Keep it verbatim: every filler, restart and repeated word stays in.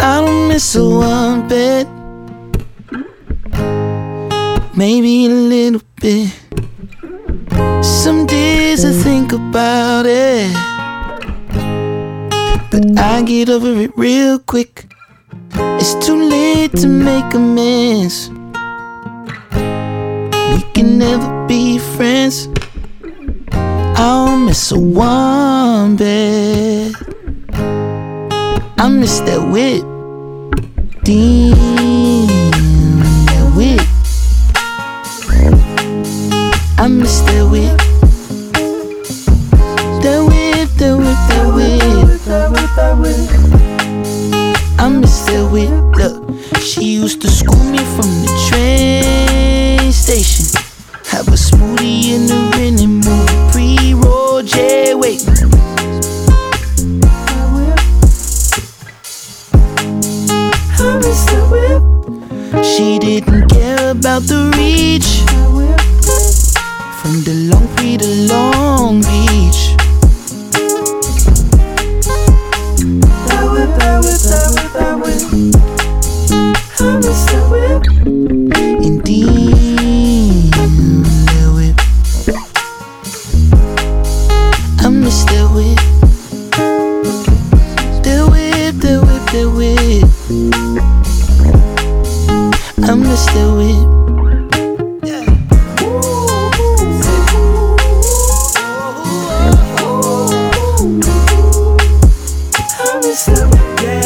I don't miss a one bit, maybe a little bit. Some days I think about it, but I get over it real quick. It's too late to make amends. We can never be friends. I don't miss a one bit. I miss that whip. Damn, that whip. I miss that whip. That whip, that whip, that whip, that whip, that whip. I miss that whip. Look, she used to school me from the train station. Have a smoothie in the rain and move pre-roll J. Wait. I miss that whip. She didn't care about the reach. From the Long Beach to Long Beach. That whip, that whip, that whip, that whip. I miss that whip. Indeed, that whip. I miss that whip. That whip, that whip, that whip. I miss that whip. Yeah.